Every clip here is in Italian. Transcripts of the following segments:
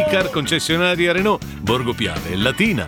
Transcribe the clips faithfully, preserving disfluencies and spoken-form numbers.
Amicar, concessionaria Renault, Borgo Piave e Latina.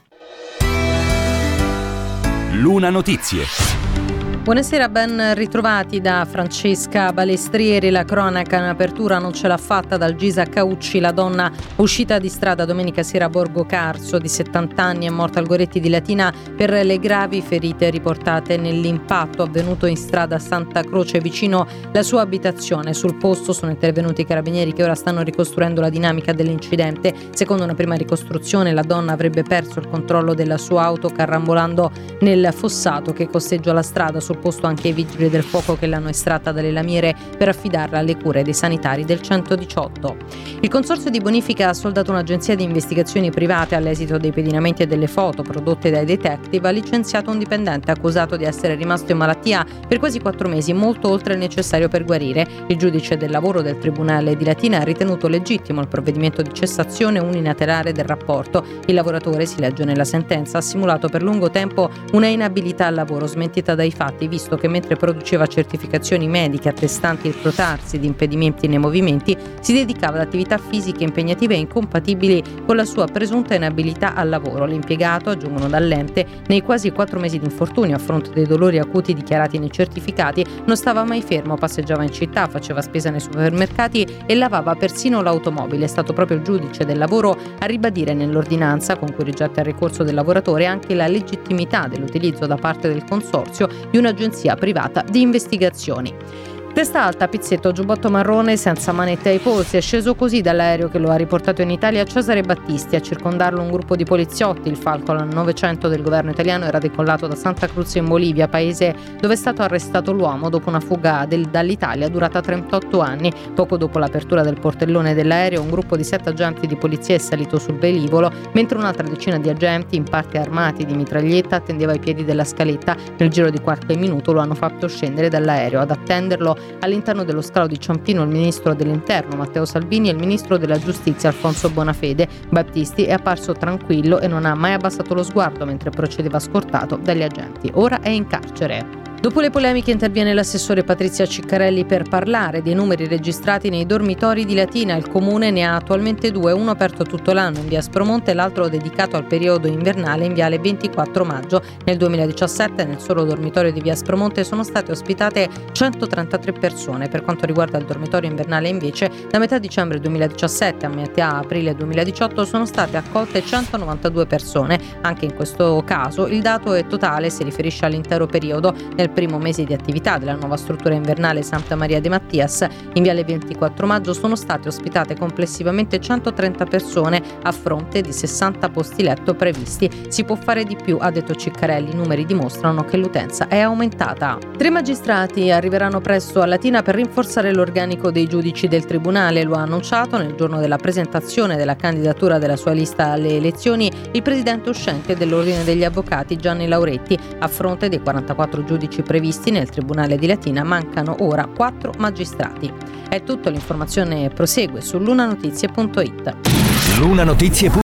Luna Notizie. Buonasera, ben ritrovati da Francesca Balestrieri. La cronaca in apertura: non ce l'ha fatta dal Gisa Caucci. La donna uscita di strada domenica sera a Borgo Carso, di settanta anni, è morta al Goretti di Latina per le gravi ferite riportate nell'impatto avvenuto in strada Santa Croce vicino alla sua abitazione. Sul posto sono intervenuti i carabinieri che ora stanno ricostruendo la dinamica dell'incidente. Secondo una prima ricostruzione, la donna avrebbe perso il controllo della sua auto carambolando nel fossato che costeggia la strada. Sul posto anche i vigili del fuoco che l'hanno estratta dalle lamiere per affidarla alle cure dei sanitari del centodiciotto. Il consorzio di bonifica ha soldato un'agenzia di investigazioni private. All'esito dei pedinamenti e delle foto prodotte dai detective, ha licenziato un dipendente accusato di essere rimasto in malattia per quasi quattro mesi, molto oltre il necessario per guarire. Il giudice del lavoro del Tribunale di Latina ha ritenuto legittimo il provvedimento di cessazione unilaterale del rapporto. Il lavoratore, si legge nella sentenza, ha simulato per lungo tempo una inabilità al lavoro smentita dai fatti, visto che mentre produceva certificazioni mediche attestanti il protrarsi di impedimenti nei movimenti, si dedicava ad attività fisiche impegnative e incompatibili con la sua presunta inabilità al lavoro. L'impiegato, aggiungono dall'ente, nei quasi quattro mesi di infortunio a fronte dei dolori acuti dichiarati nei certificati, non stava mai fermo, passeggiava in città, faceva spesa nei supermercati e lavava persino l'automobile. È stato proprio il giudice del lavoro a ribadire nell'ordinanza con cui rigetta il ricorso del lavoratore anche la legittimità dell'utilizzo da parte del consorzio di una agenzia privata di investigazioni. Testa alta, pizzetto, giubbotto marrone senza manette ai polsi. È sceso così dall'aereo che lo ha riportato in Italia Cesare Battisti. A circondarlo un gruppo di poliziotti. Il Falcon novecento del governo italiano era decollato da Santa Cruz in Bolivia, paese dove è stato arrestato l'uomo dopo una fuga del, dall'Italia durata trentotto anni. Poco dopo l'apertura del portellone dell'aereo, un gruppo di sette agenti di polizia è salito sul velivolo, mentre un'altra decina di agenti, in parte armati di mitraglietta, attendeva ai piedi della scaletta. Nel giro di qualche minuto lo hanno fatto scendere dall'aereo. Ad attenderlo all'interno dello scalo di Ciampino il ministro dell'Interno Matteo Salvini e il ministro della Giustizia Alfonso Bonafede. Battisti è apparso tranquillo e non ha mai abbassato lo sguardo mentre procedeva scortato dagli agenti. Ora è in carcere. Dopo le polemiche interviene l'assessore Patrizia Ciccarelli per parlare dei numeri registrati nei dormitori di Latina. Il comune ne ha attualmente due, uno aperto tutto l'anno in via Aspromonte e l'altro dedicato al periodo invernale in viale ventiquattro maggio. Nel duemiladiciassette nel solo dormitorio di via Aspromonte sono state ospitate centotrentatré persone. Per quanto riguarda il dormitorio invernale invece, da metà dicembre duemiladiciassette a metà aprile duemiladiciotto sono state accolte centonovantadue persone. Anche in questo caso il dato è totale, si riferisce all'intero periodo. Nel primo mese di attività della nuova struttura invernale Santa Maria de Mattias in viale ventiquattro maggio sono state ospitate complessivamente centotrenta persone a fronte di sessanta posti letto previsti. Si può fare di più, ha detto Ciccarelli. I numeri dimostrano che l'utenza è aumentata. Tre magistrati arriveranno presto a Latina per rinforzare l'organico dei giudici del tribunale. Lo ha annunciato nel giorno della presentazione della candidatura della sua lista alle elezioni il presidente uscente dell'Ordine degli Avvocati Gianni Lauretti. A fronte dei quarantaquattro giudici previsti nel Tribunale di Latina mancano ora quattro magistrati. È tutto, l'informazione prosegue su lunanotizie punto it. Luna Notizie.